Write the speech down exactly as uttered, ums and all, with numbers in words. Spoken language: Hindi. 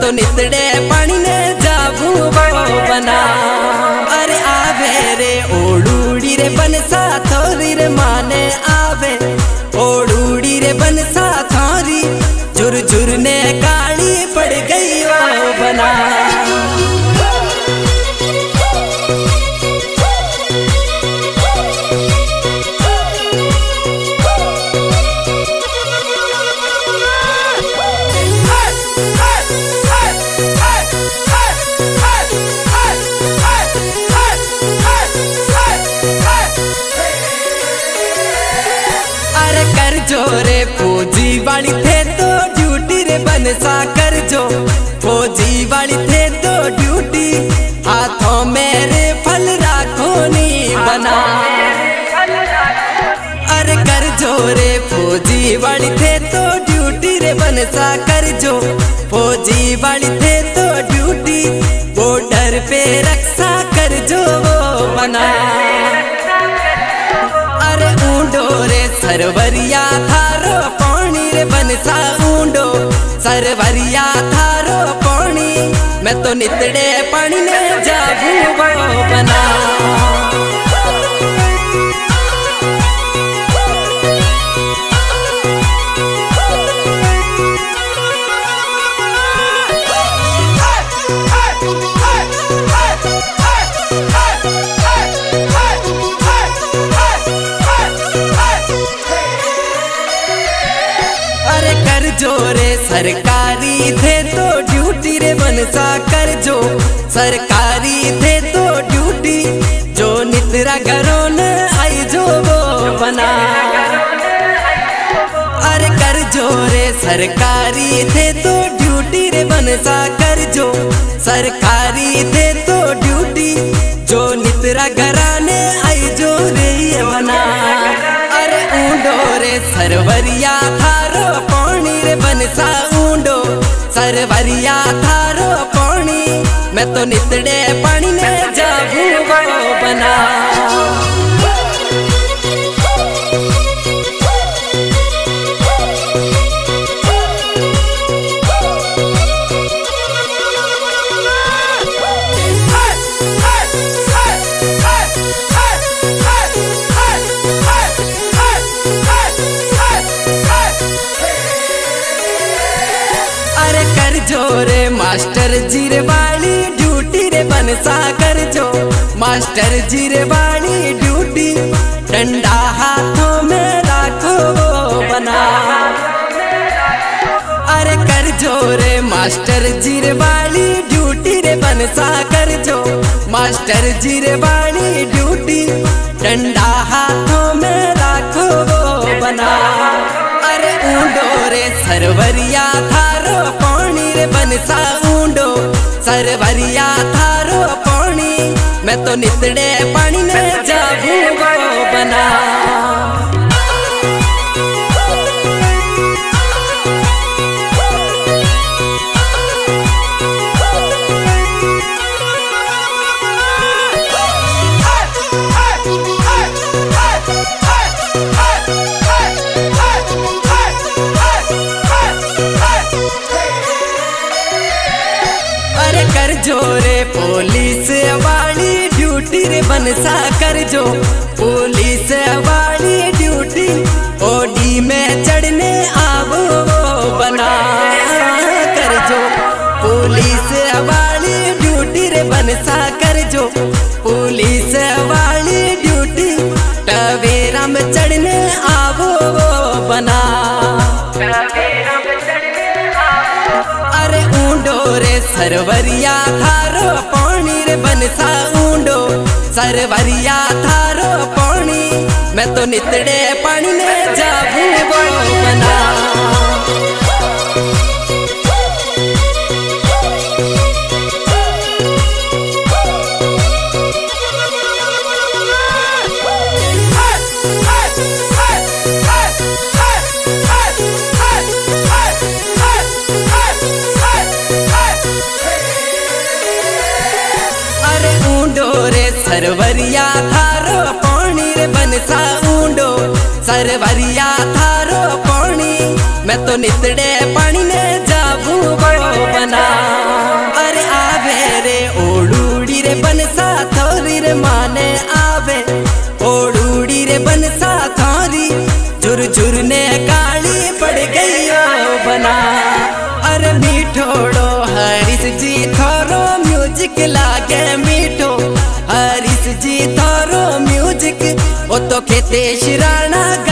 तो नितड़े पानी ने जाबू बना। अरे आवे रे ओडूड़ी रे बनसा थोरी रे माने आवे ओडूड़ी रे बनसा थोरी झुर झुर ने काली पड़ गई वो बना। जोरे फौजी वाली थे तो ड्यूटी रे बनसा कर जो फौजी वाली थे तो ड्यूटी हाथों मेरे फल राखो नी बना। अरे कर जोरे फौजी वाली थे तो ड्यूटी रे बनसा कर जो फौजी वाली थे तो ड्यूटी बॉर्डर पे रक्षा कर जो वो बना। अरे ऊंडो रे सरवरिया थारो पानी रे बनसा ऊंडो सरवरिया थारो पानी मैं तो नितड़े पानी ने जाबू बना। जोरे सरकारी थे तो ड्यूटी रे बनसा कर जो सरकारी थे तो ड्यूटी जो नितरा घरों ने आई जो वो बना। अरे कर जोरे सरकारी थे तो ड्यूटी रे बनसा कर जो सरकारी थे तो ड्यूटी जो नितरा घराने आई जो रे बना। अरे ऊंडो रे सरवरिया थारो पानी रे बनसा ऊंडो सरवरिया थारो पानी मैं तो नितड़े पानी ने जाबू बना। जोरे मास्टर जीरे वाली ड्यूटी रे बनसा कर जो मास्टर जीरे वाली ड्यूटी डंडा हाथों में राखो वो बना। अरे कर जोरे मास्टर जीरे वाली ड्यूटी रे बनसा कर जो मास्टर जीरे वाली ड्यूटी डंडा हाथों में राखो वो बना। अरे ऊंडो रे सरवरिया थारो पानी रे बनसा ऊंडो सरवरिया थारो पानी मैं तो नितड़े पानी ने जाबू बना। कर जोरे पुलिस वाली ड्यूटी रे बनसा कर जो पुलिस वाली ड्यूटी ओडी में चढ़ने आवो बना। कर जो पुलिस वाली ड्यूटी रे बनसा कर जो पुलिस वाली ड्यूटी टवेरा में चढ़ने आवो बना। अरे ऊंडो रे सरवरिया थारो पानी रे बनसा ऊंडो सरवरिया थारो पानी मैं तो नितड़े पानी ने जाबू बना। सरवरिया थारो पानी रे बनसा ऊंडो सरवरिया थारो पानी मैं तो नितड़े पानी ने जाबू बना। तो खेते शिराणा